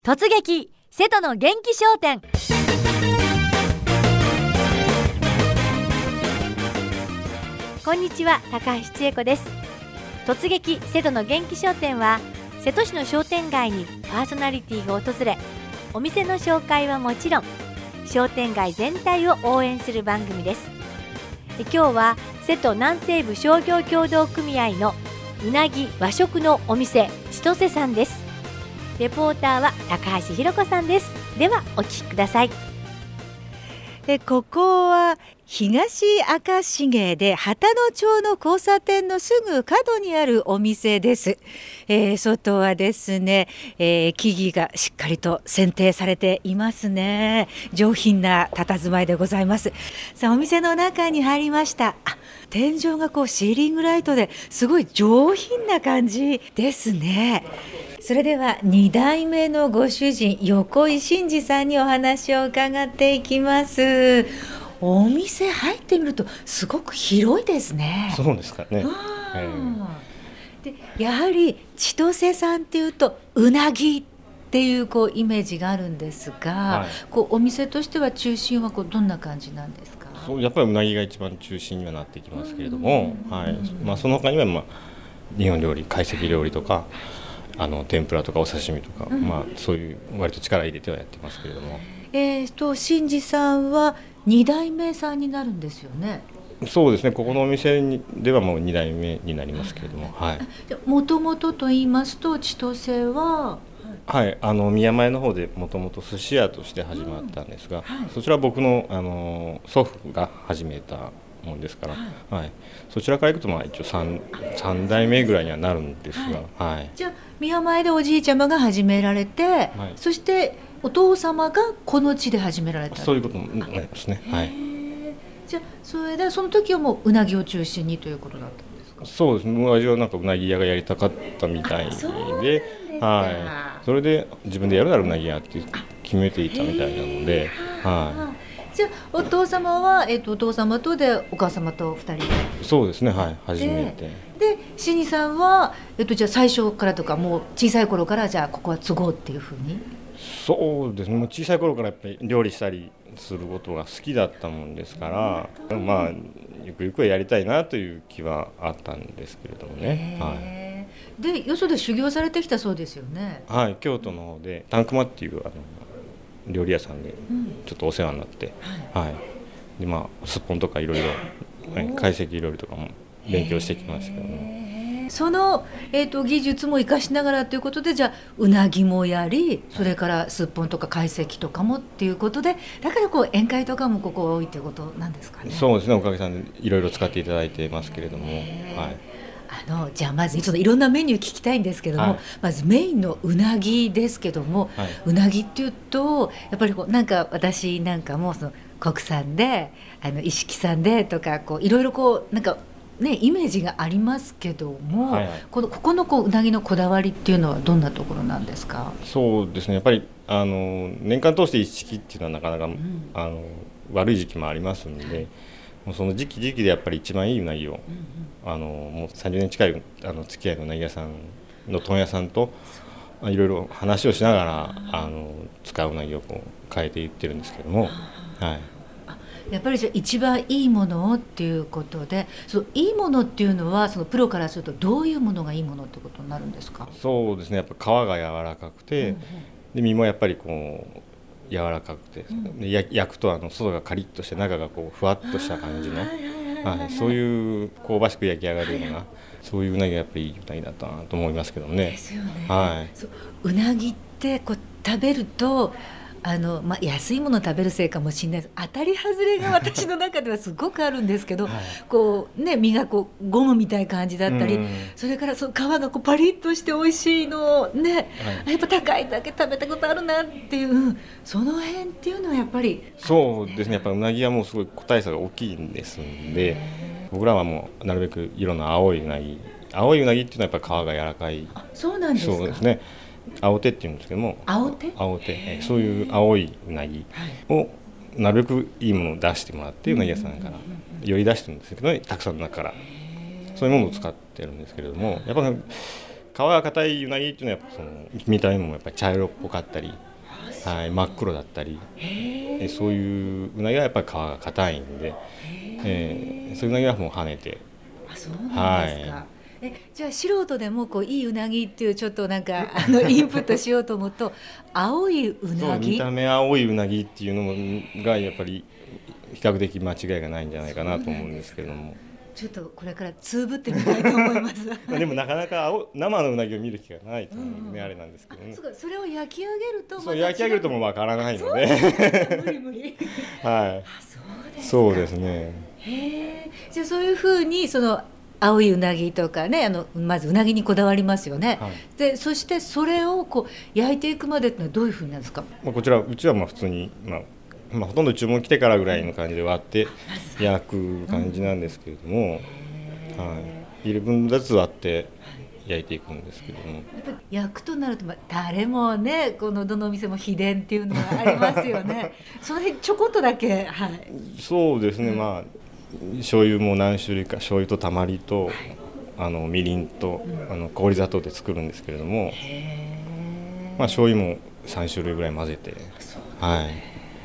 突撃瀬戸の元気商店。こんにちは、高橋千恵子です。突撃瀬戸の元気商店は、瀬戸市の商店街にパーソナリティが訪れ、お店の紹介はもちろん、商店街全体を応援する番組です。今日は瀬戸南西部商業協同組合のうなぎ和食のお店千歳さんです。レポーターは高橋ひろ子さんです。ではお聞きください。 ここは東赤重で旗野町の交差点のすぐ角にあるお店です。外はですね、木々がしっかりと剪定されていますね。上品な佇まいでございます。さあ、お店の中に入りました。天井がシーリングライトですごい上品な感じですね。それでは2代目のご主人、横井真二さんにお話を伺っていきます。お店入ってみるとすごく広いですね。 そうですかね。 でやはり千歳さんっていうとうなぎっていうイメージがあるんですが、お店としては中心はどんな感じなんですか？ やっぱりうなぎが一番中心にはなってきますけれども、その他には、日本料理、懐石料理とか天ぷらとかお刺身とか、そういう割と力入れてはやってますけれども、 真二さんは2代目さんになるんですよね。 そうですね、ここのお店ではもう2代目になりますけれども、 もともとと言いますと千歳は宮前の方でもともと寿司屋として始まったんですが、そちらは僕の、祖父が始めたものですから、そちらからいくと一応 3代目ぐらいにはなるんですが、 じゃあ宮前でおじいちゃまが始められて、そしてお父様がこの地で始められた。 そういうことになりますね。 じゃあそれでその時はもううなぎを中心にということだったんですか？ そうですね、私はうなぎ屋がやりたかったみたいで、それで自分でやるならうなぎ屋って決めていたみたいなので、 じゃあお父様は、お父様とでお母様と2人で。 そうですね、初めてで真二さんは、じゃあ最初からとかもう小さい頃からじゃあここは継ごうっていうふうに。 そうですね、もう小さい頃からやっぱり料理したりすることが好きだったもんですから、ゆくゆくはやりたいなという気はあったんですけれどもね。 でよそで修行されてきたそうですよね。 京都の方でタンクマっていう料理屋さんでちょっとお世話になって、ですっぽんとかいろいろ懐石料理とかも勉強してきましたけどね。 その、技術も生かしながらということで、じゃあうなぎもやり、それからすっぽんとか懐石とかもっていうことで、だから宴会とかもここ多いということなんですかね。 そうですね、おかげさんでいろいろ使っていただいてますけれども、 じゃあまずいろんなメニュー聞きたいんですけども、まずメインのうなぎですけども、うなぎっていうとやっぱり私なんかも国産で一色産でとかいろいろイメージがありますけども、ここのうなぎのこだわりっていうのはどんなところなんですか？ そうですね、やっぱり年間通して一色っていうのはなかなか、悪い時期もありますので、もうその時期でやっぱり一番いいうなぎを、もう30年近い付き合いのうなぎ屋さんの問屋さんといろいろ話をしながら使ううなぎを変えていってるんですけども、 やっぱりじゃあ一番いいものをっていうことで、いいものっていうのはプロからするとどういうものがいいものってことになるんですか？ そうですね、やっぱ皮が柔らかくて、で身もやっぱり柔らかくて、焼くと外がカリッとして中がふわっとした感じの、そういう香ばしく焼き上がるような、そういううなぎがやっぱりいい歌いだったなと思いますけどね。 ですよね。うなぎって食べると安いものを食べるせいかもしれないです。当たり外れが私の中ではすごくあるんですけど、身がゴムみたいな感じだったり、それから皮がパリッとして美味しいのね、やっぱ高いだけ食べたことあるなっていう、その辺っていうのはやっぱり。そうですね、やっぱうなぎはもうすごい個体差が大きいんですんで、僕らはもうなるべく色の青いうなぎっていうのはやっぱり皮が柔らかい。 そうなんですか？ そうですね、青手っていうんですけども、青手、そういう青いうなぎをなるべくいいものを出してもらって、うなぎ屋さんからより出してるんですけど、たくさんの中からそういうものを使ってるんですけれども、やっぱり皮が硬いうなぎっていうのはやっぱその見た目もやっぱり茶色っぽかったり、はい、真っ黒だったり、そういううなぎはやっぱり皮が硬いんで、そういううなぎはもう跳ねて。 あ、そうなんですか。じゃあ素人でもこういいうなぎっていうちょっとなんかインプットしようと思うと青いうなぎ、 見た目青いうなぎっていうのがやっぱり比較的間違いがないんじゃないかなと思うんですけども、 ちょっとこれからつぶってみたいと思いますでもなかなか生のうなぎを見る機会がないと思うんでね、あれなんですけどね。 それを焼き上げるとまたそう焼き上げるともうわからないので無理無理はい、そうですね。 じゃあそういうふうにその青いうなぎとかね、まずうなぎにこだわりますよね、はい、でそしてそれをこう焼いていくまでってのはどういうふうになるんですか？ こちらうちは普通に、ほとんど注文来てからぐらいの感じで割って焼く感じなんですけれども、入れ分ずつ割って焼いていくんですけども、やっぱり焼くとなると、誰もねこのどのお店も秘伝っていうのがありますよねその辺ちょこっとだけ、はい、 そうですね、醤油も何種類か、醤油とたまりと、みりんと、氷砂糖で作るんですけれども、醤油も3種類ぐらい混ぜて、はい、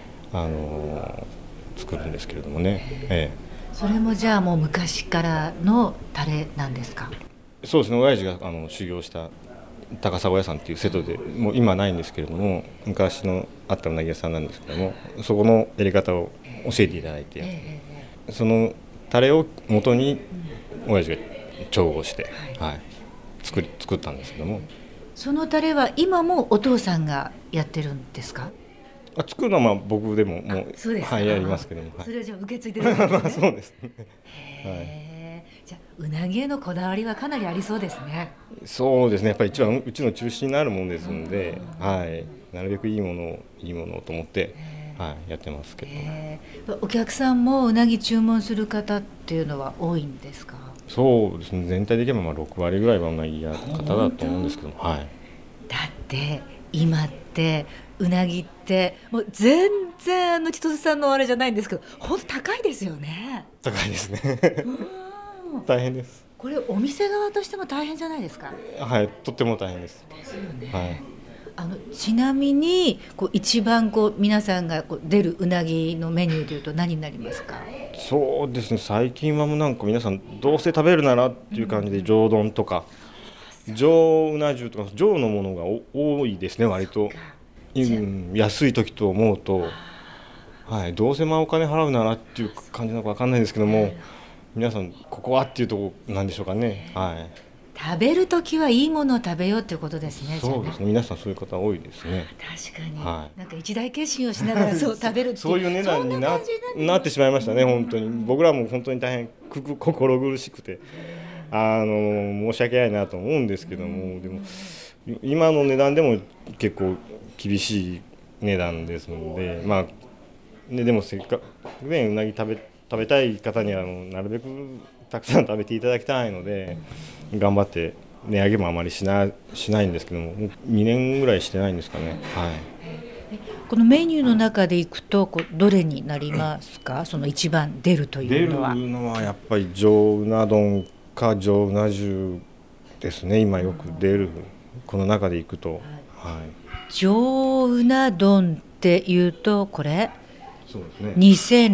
作るんですけれどもね、 それもじゃあもう昔からのタレなんですか？ そうですね、親父が修行した高砂屋さんっていう瀬戸で、もう今ないんですけれども、昔のあったうなぎ屋さんなんですけども、そこのやり方を教えていただいて、そのタレを元に親父が調合して、作ったんですけども、 そのタレは今もお父さんがやってるんですか？ 作るのは僕でももうやりますけども、 それはじゃあ受け継いでるんですねそうですね。じゃあうなぎへのこだわりはかなりありそうですね。 そうですね、やっぱり一番うちの中心になるものですので、なるべくいいものをと思ってやってますけど。お客さんもうなぎ注文する方っていうのは多いんですか？ そうですね、全体で言えば6割ぐらいはうなぎ屋方だと思うんですけども、だって今ってうなぎってもう全然千歳さんのあれじゃないんですけど、本当高いですよね。 高いですね大変です。 これお店側としても大変じゃないですか？ とっても大変です。 ですよね。ちなみに一番皆さんが出るうなぎのメニューでいうと何になりますか？ そうですね、最近はもうなんか皆さんどうせ食べるならっていう感じで上丼とか、上うな重とか上のものが多いですね、割と。安い時と思うと、どうせお金払うならっていう感じなのか分かんないですけども、皆さんここはっていうところなんでしょうかね。 食べるときはいいものを食べようっていうことですね。 そうですね、皆さんそういう方多いですね。 確かに、なんか一大決心をしながらそう食べるってそういう値段に なってしまいましたね。本当に僕らも本当に大変心苦しくて、申し訳ないなと思うんですけども、でも今の値段でも結構厳しい値段ですので、でもせっかくねうなぎ食べたい方にはなるべくたくさん食べていただきたいので、頑張って値上げもあまりしないんですけども、もう2年ぐらいしてないんですかね。 このメニューの中でいくとどれになりますか？その一番出るというのは。 出るのはやっぱり上うな丼か上うな重ですね。今よく出るこの中でいくと、 上うな丼っていうとこれそうですね、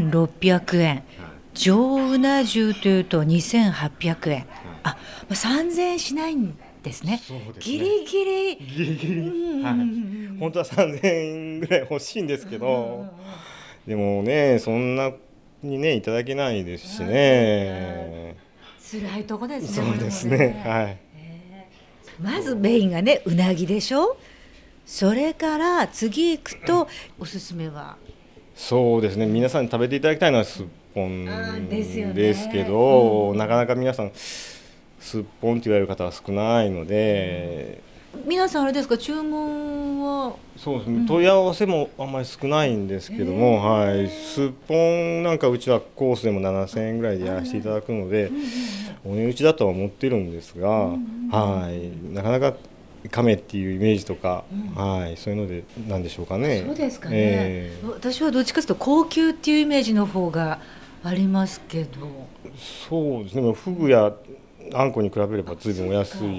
2600円、上うな重というと2800円、3000円しないんですね。ギリギリ、 本当は3000円ぐらい欲しいんですけど、でもねそんなにねいただけないですしね。 辛いとこですね。 そうですね。 まずメインがねうなぎでしょ。それから次行くとおすすめは。 そうですね、皆さんに食べていただきたいのはすっぽんですけど、なかなか皆さんすっぽんって言われる方は少ないので、 皆さんあれですか、注文は。 そうですね、問い合わせもあんまり少ないんですけども、すっぽんなんかうちはコースでも7000円ぐらいでやらせていただくので、お値打ちだとは思ってるんですが、なかなか亀っていうイメージとか、そういうのでなんでしょうかね。 そうですかね、私はどっちかというと高級っていうイメージの方がありますけど。 そうですね、フグやあんこに比べれば随分お安い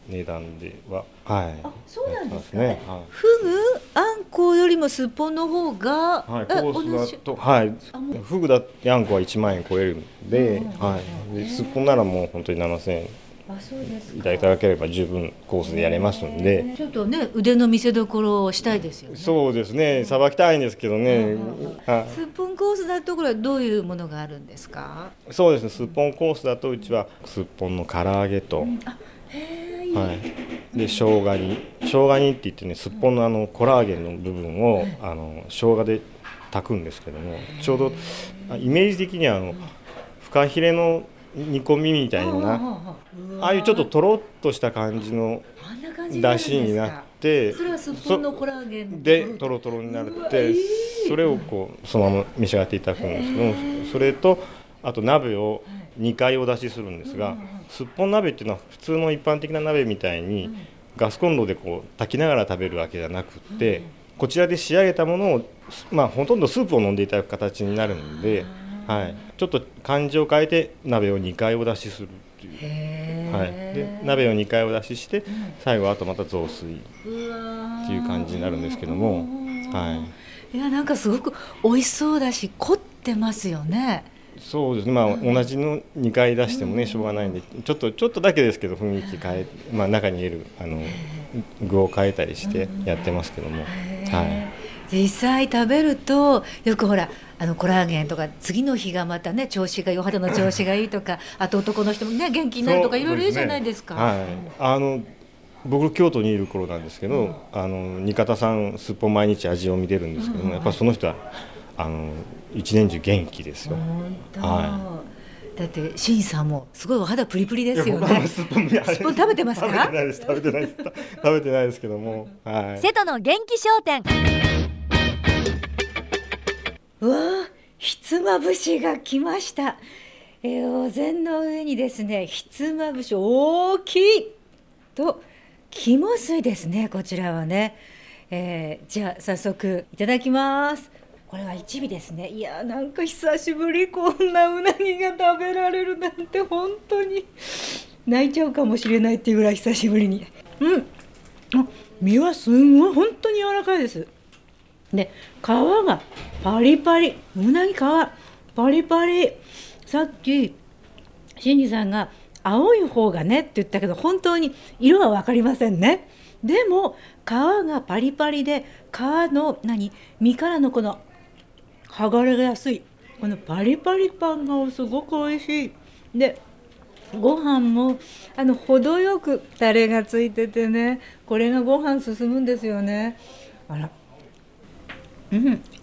値段では、はい、 あ、そうなんですか。 やってますね。はい、 フグ、あんこうよりもすっぽんの方が、 はい、コー同じ。 スだと、はい、 あ、もうフグだってあんこは1万円超えるんで、はい、ですっぽんならもう本当に7000円あ、そうですか。 いただければ十分コースでやれますんで。 ちょっとね、腕の見せ所をしたいですよね。 そうですね、さばきたいんですけどね。はすっぽんコースだとこれはどういうものがあるんですか。 い、そうですね、すっぽんコースだとうちはすっぽんの唐揚げと、 あ、へえ、 はい、で生姜煮って言ってね、すっぽんのコラーゲンの部分を生姜で炊くんですけども、ちょうどイメージ的にはフカヒレの煮込みみたいな、ああいうちょっととろっとした感じの出汁になって、 それはすっぽんのコラーゲンでとろとろになって、それをこうそのまま召し上がっていただくんですけども、それとあと鍋を2回お出しするんですが、すっぽん鍋っていうのは普通の一般的な鍋みたいにガスコンロでこう炊きながら食べるわけじゃなくって、こちらで仕上げたものを、ほとんどスープを飲んでいただく形になるので、はい、ちょっと感じを変えて鍋を2回お出しするっていう、はい、で鍋を2回お出しして最後あとまた雑炊っていう感じになるんですけども、はい、 いや、なんかすごく美味しそうだし凝ってますよね。 そうですね、同じの2回出してもねしょうがないんで、ちょっとだけですけど雰囲気変え、中に入れる具を変えたりしてやってますけども、はい、 実際食べるとよくほらコラーゲンとか次の日がまたねお肌の調子がいいとか、あと男の人もね元気になるとかいろいろ言うじゃないですか。 はい、僕京都にいる頃なんですけど、新方さんすっぽん毎日味を見てるんですけども、やっぱりその人は一年中元気ですよ。 はい、だって新さんもすごいお肌プリプリですよね。すっぽん食べてますか？ 食べてないですけども、はい、 瀬戸の元気商店。 うわー、ひつまぶしが来ました。お膳の上にですね、ひつまぶし大きいと肝水ですね、こちらはね。じゃあ早速いただきます。これは一尾ですね。いや、なんか久しぶり、こんなうなぎが食べられるなんて本当に泣いちゃうかもしれないっていうぐらい久しぶりに。身はすんごい本当に柔らかいです。で、皮がパリパリ、うなぎ皮パリパリ。さっき新次さんが青い方がねって言ったけど、本当に色は分かりませんね。でも皮がパリパリで、皮の身からのこの剥がれやすいこのパリパリ感がすごく美味しい。で、ご飯も程よくタレがついててね、これがご飯進むんですよね。あら、す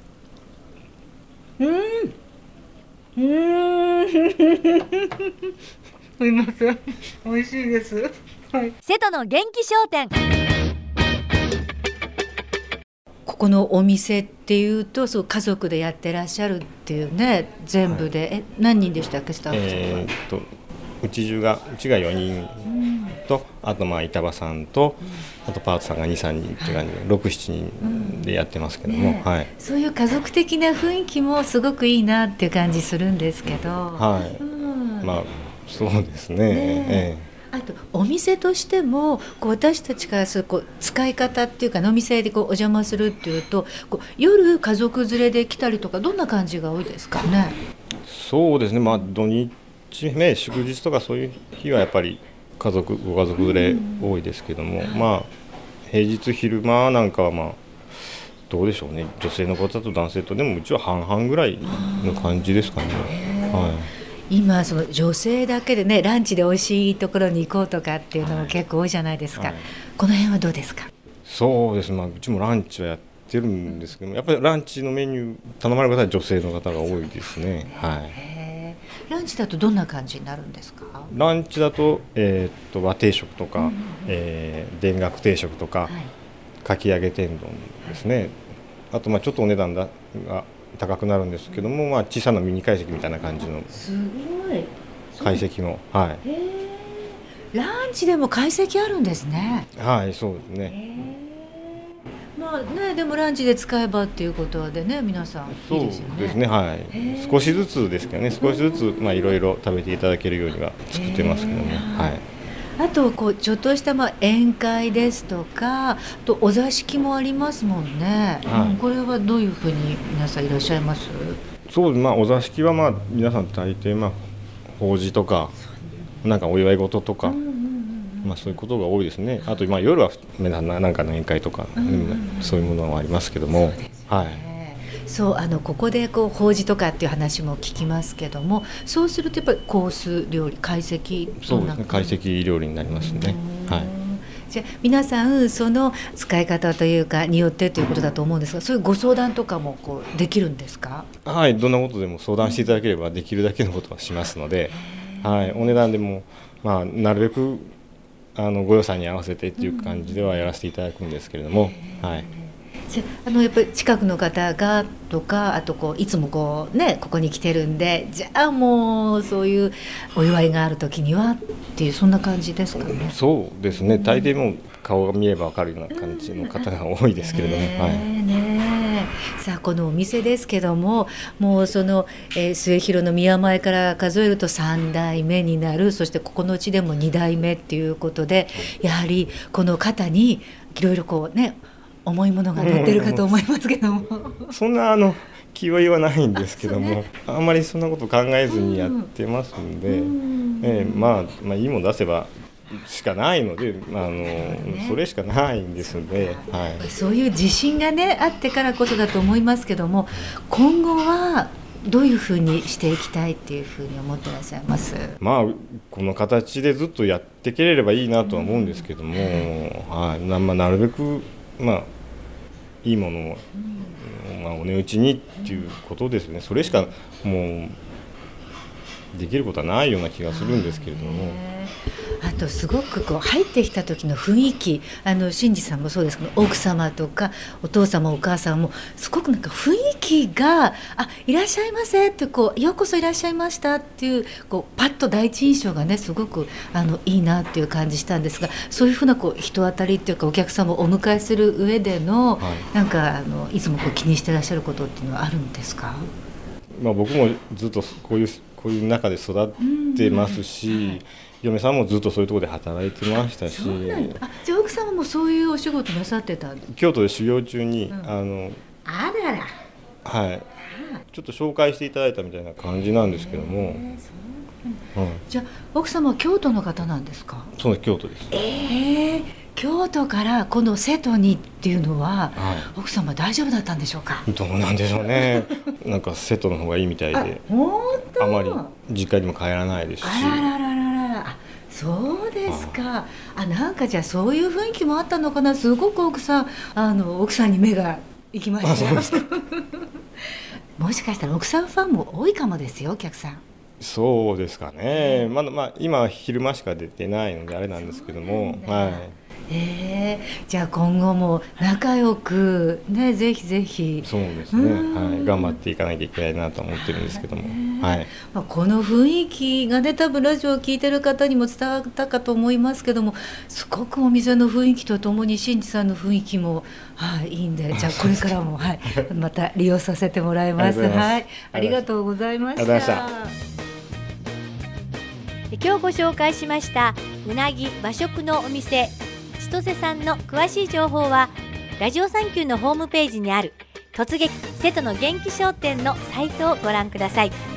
みません、美味しいです。はい、 瀬戸の元気商店。 ここのお店っていうと、そう家族でやってらっしゃるっていうね、全部で、はい、何人でしたっけ、スタッフさんは。 うちが4人と、あと板場さんと、あとパートさんが 2,3 人っていう感じで 6,7 人でやってますけども、はい、 そういう家族的な雰囲気もすごくいいなっていう感じするんですけど、 はい、そうですね。 あとお店としても私たちからする使い方っていうか、お店でお邪魔するっていうと、夜家族連れで来たりとか、どんな感じが多いですかね。 そうですね、土日ね、祝日とかそういう日はやっぱりご家族連れ多いですけども、平日昼間なんかはどうでしょうね、女性の方と男性とでもうちは半々ぐらいの感じですかね。はい、 今その女性だけでね、ランチで美味しいところに行こうとかっていうのも結構多いじゃないですか。はい、この辺はどうですか。 そうですね、うちもランチはやってるんですけども、やっぱりランチのメニュー頼まれる方は女性の方が多いですね。はい、 ランチだとどんな感じになるんですか。 ランチだと、和定食とか、田楽定食とか、はい、かき揚げ天丼ですね。あとちょっとお値段が高くなるんですけども、小さなミニ懐石みたいな感じのすごい懐石の、はい、 ランチでも懐石あるんですね。 はい、そうですね。 でもランチで使えばっていうことはでね、皆さんいいですよね。 そうですね、はい、少しずつですけどね、少しずついろいろ食べていただけるようには作ってますけどね。はい、 あとこうちょっとした宴会ですとか、あとお座敷もありますもんね、 はいこれはどういうふうに皆さんいらっしゃいます？ そうです、お座敷は皆さん大抵法事とかなんかお祝い事とか、そういうことが多いですね。あと夜はなんかの宴会とか、そういうものはありますけども、はい。 そうここで法事とかっていう話も聞きますけども、そうするとやっぱりコース料理、懐石、 そうですね、懐石料理になりますね。はい。 じゃあ皆さんその使い方というかによってということだと思うんですが、そういうご相談とかもできるんですか？ はい、どんなことでも相談していただければできるだけのことはしますので、はい、お値段でもなるべくご予算に合わせてっていう感じではやらせていただくんですけれども、はい。 じゃやっぱり近くの方がとか、あといつもここに来てるんで、じゃあもうそういうお祝いがある時にはっていう、そんな感じですかね。 そうですね、大抵もう顔が見れば分かるような感じの方が多いですけれども、 さあこのお店ですけども、もうその、末広の宮前から数えると3代目になる、そしてここのうちでも2代目っていうことで、やはりこの方にいろいろ重いものが乗ってるかと思いますけどもそんな気負いはないんですけども、あんまりそんなこと考えずにやってますんで、いいもの出せばしかないので、それしかないんですので、はい、 そういう自信があってからこそだと思いますけども、今後はどういうふうにしていきたいっていうふうに思ってらっしゃいます？ この形でずっとやっていければいいなとは思うんですけども、なるべくいいものを、お値打ちにっていうことですね。それしかもうできることはないような気がするんですけれども、 あとすごく入ってきた時の雰囲気、新次さんもそうですけど、奥様とかお父様お母様もすごくなんか雰囲気がいらっしゃいませってようこそいらっしゃいましたっていうパッと第一印象がすごくいいなっていう感じしたんですが、そういうふうな人当たりっていうか、お客様をお迎えする上での、なんかいつも気にしてらっしゃることっていうのはあるんですか？ 僕もずっとこういう中で育ってますし、嫁さんもずっとそういうところで働いてましたし。 じゃあ奥様もそういうお仕事なさってたんですか？ 京都で修行中に、 あらら、 はい、ちょっと紹介していただいたみたいな感じなんですけども、 じゃあ奥様は京都の方なんですか？ そうです、京都です。 京都からこの瀬戸にっていうのは、奥様大丈夫だったんでしょうか？ どうなんでしょうねなんか瀬戸の方がいいみたいで、あまり実家にも帰らないですし。 そうですか。なんかじゃあそういう雰囲気もあったのかな。すごく奥さんに目が行きましたよもしかしたら奥さんファンも多いかもですよ、お客さん。 そうですかね、今は昼間しか出てないのであれなんですけども、 じゃあ今後も仲良くぜひぜひ。 そうですね、頑張っていかなきゃいけないなと思ってるんですけども、 この雰囲気が多分ラジオを聞いてる方にも伝わったかと思いますけども、すごくお店の雰囲気とともに新次さんの雰囲気も、いいんで、じゃあこれからも、また利用させてもらいます。ありがとうございました。 今日ご紹介しましたうなぎ和食のお店千歳さんの詳しい情報はラジオサンキューのホームページにある突撃瀬戸の元気商店のサイトをご覧ください。